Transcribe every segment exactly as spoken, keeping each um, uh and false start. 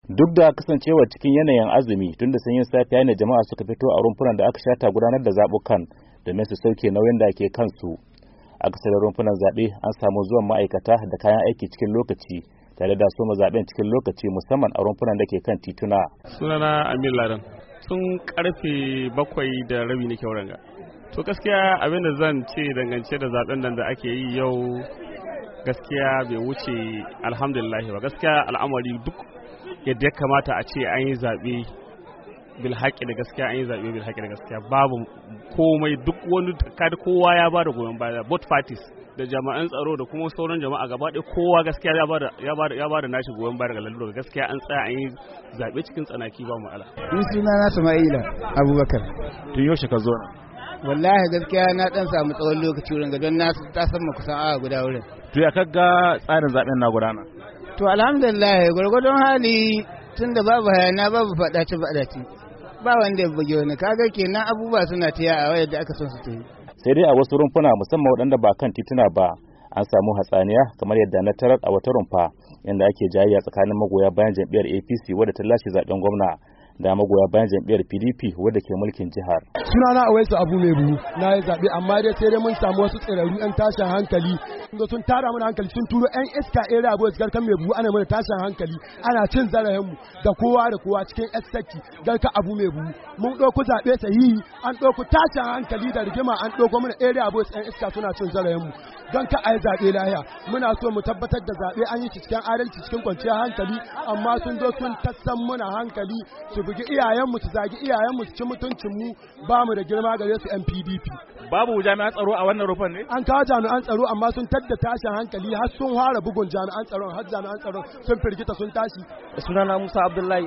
Duk da kasancewa cikin yanayin azumi tun da sanyin safiya ne jama'a suka fito a rumfunan da aka shata gudanar da zabukan domin su sauke nauyin da ke kansu. Akasarin rumfunan zaɓe an samu zuwan ma'aikata da kayan aiki cikin lokaci tare da soma zaben cikin lokaci musamman a rumfunan da ke kan tituna. Sunana Amir Ladan, tun karfe bakwai da rabi nake wurin ga. To gaskiya abin da zan ce dangance da zaben nan da ake yi yau gaskiya bai wuce alhamdulillah ba. Gaskiya al'amari duk yadda ya kamata a ce an yi zaɓe bil haƙi da gaskiya an yi zaɓe bil haƙi da gaskiya babu komai, duk wani kada kowa ya bada goyon baya, both parties da jama'an tsaro da kuma sauran jama'a gaba ɗaya kowa gaskiya ya bada ya bada ya bada nashi goyon baya ga lalura. Gaskiya an tsaya an yi zaɓe cikin tsanaki ba mu'ala. Ni suna na Sama'ila Abubakar. Tun yaushe ka zo? Wallahi gaskiya na dan samu tsawon lokaci wurin ga don na ta san mu kusan awa guda wurin. To ya kaga tsarin zaben na gudana? To alhamdulillah gwargwadon hali tunda babu hayana babu faɗace faɗace ba wanda ya buge wani, kaga kenan abubuwa suna tiya a wayar da aka son su tayi. Sai dai a wasu rumfuna musamman waɗanda ba kan tituna ba an samu hatsaniya kamar yadda na tarar a wata rumfa inda ake jayayya tsakanin magoya bayan jam'iyyar A P C wadda ta lashe zaben gwamna da magoya bayan jam'iyyar P D P wadda ke mulkin jihar. Sunana Awaisu Abu Mai Buhu, na yi zaɓe amma dai sai dai mun samu wasu tsirarru 'yan tashin hankali inda sun tara mana hankali, sun turo 'yan iska area boys garkan Mai Buhu ana mana tashin hankali, ana cin zarafinmu da kowa da kowa cikin estaki garka Abu Mai Buhu. Mun ɗauko zaɓe sahihi, an ɗauko tashin hankali da rigima, an ɗauko mana area boys 'yan iska suna cin zarafinmu. Don ka a yi zaɓe lahiya muna so mu tabbatar da zaɓe an yi shi cikin adalci cikin kwanciyar hankali, amma sun zo sun tassan muna hankali su bugi iyayenmu su zagi iyayenmu su ci mutuncinmu, ba mu da girma gare su N P D P. Babu jami'an tsaro a wannan rufan ne? An kawo jami'an tsaro amma sun tadda tashin hankali har sun fara bugun jami'an tsaron, har jami'an tsaron sun firgita sun tashi. Sunana Musa Abdullahi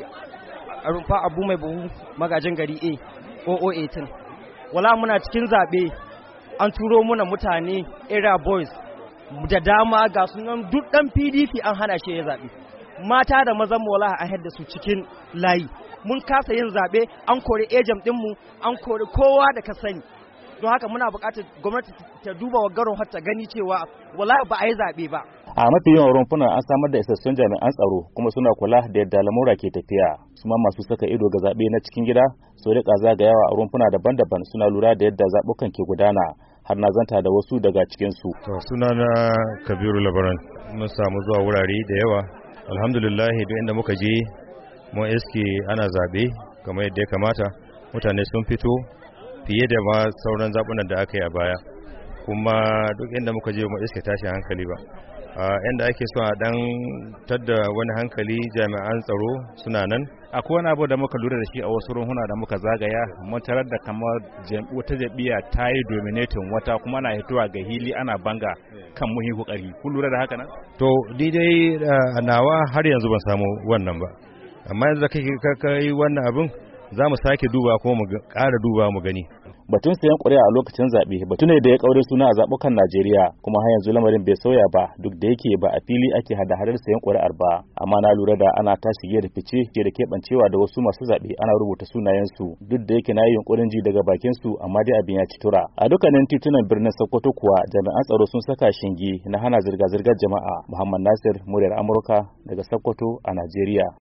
a rumfa Abu Mai Buhu magajin gari A O O eighteen. Wala muna cikin zaɓe an turo muna mutane area boys da dama ga sunan duk ɗan P D P an hana shi ya zaɓe. Mata da mazan wala a haɗa su cikin layi. Mun kasa yin zaɓe, an kori ejem ɗinmu, an kori kowa da ka sani. Don haka muna buƙatar gwamnati ta duba wa garon har ta gani cewa wala ba a yi zaɓe ba. A mafi yawan rumfunan an samar da isassun jami'an tsaro kuma suna kula da yadda lamura ke tafiya. Su ma masu saka ido ga zaɓe na cikin gida su rika zagayawa a rumfuna daban-daban suna lura da yadda zaɓukan ke gudana, har na zanta da wasu daga cikinsu. To sunana Kabiru Labaran, mun samu zuwa wurare da yawa. Alhamdulillah duk inda muka je mun iske ana zaɓe kamar yadda ya kamata, mutane sun fito fiye da ma sauran zaɓunan da aka yi a baya, kuma duk inda muka je mu iske tashin hankali ba. Inda ake so a dan tadda wani hankali jami'an tsaro suna nan. Akwai wani abu da muka lura da shi a wasu runhuna da muka zagaya, mun tarar da kamar wata jam'iyya ta yi dominating wata kuma na hitowa ga hili ana banga kan muhi kokari. Kun lura da haka nan? To ni dai nawa har yanzu ban samu wannan ba, amma yanzu ka yi wannan abin za mu sake duba kuma mu ƙara duba mu gani. Batun sayan ƙuri'a a lokacin zaɓe batu ne da ya ƙaure suna a zaɓukan Najeriya, kuma har yanzu lamarin bai sauya ba duk da yake ba a fili ake hada-hadar sayan ƙuri'ar ba, amma na lura da ana ta shige da fice ke da keɓancewa da wasu masu zaɓe ana rubuta sunayensu, duk da yake na yi yunƙurin ji daga bakin su amma dai abin ya ci tura. A dukkanin titunan birnin Sokoto kuwa jami'an tsaro sun saka shinge na hana zirga-zirgar jama'a. Muhammad Nasir, muryar Amurka daga Sokoto a Najeriya.